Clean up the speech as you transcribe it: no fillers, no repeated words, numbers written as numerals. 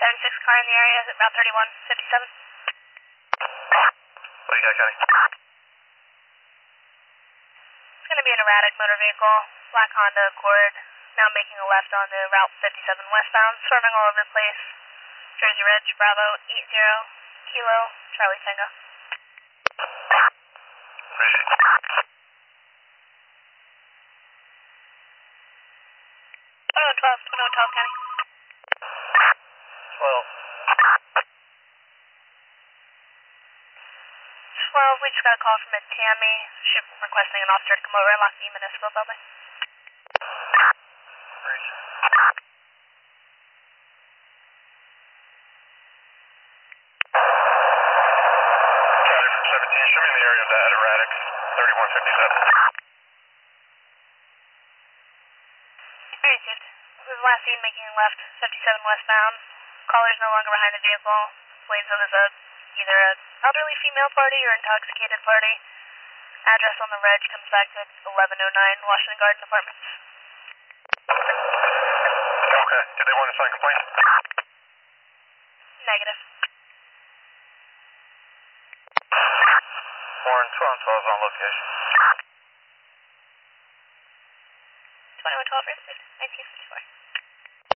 76 car in the area, about 3157. What do you got, Kenny? It's going to be an erratic motor vehicle, black Honda Accord, now making a left onto Route 57 westbound, swerving all over the place. Jersey Ridge, Bravo, 80, Kilo, Charlie Tango. Appreciate it. 2012, County. 12. 12, we just got a call from a Tammy. She's requesting an officer to come over and lock the municipal building. Appreciate it. Charlie from 17, show me in the area of that erratic 3157. Received. This is last seen making a left, 57 westbound. Caller's no longer behind the vehicle. Believes it was either an elderly female party or intoxicated party. Address on the reg comes back to 1109 Washington Garden Apartments. Okay. Did they want to sign a complaint? Negative. Warren, 12 on location. 2112 received. 1954.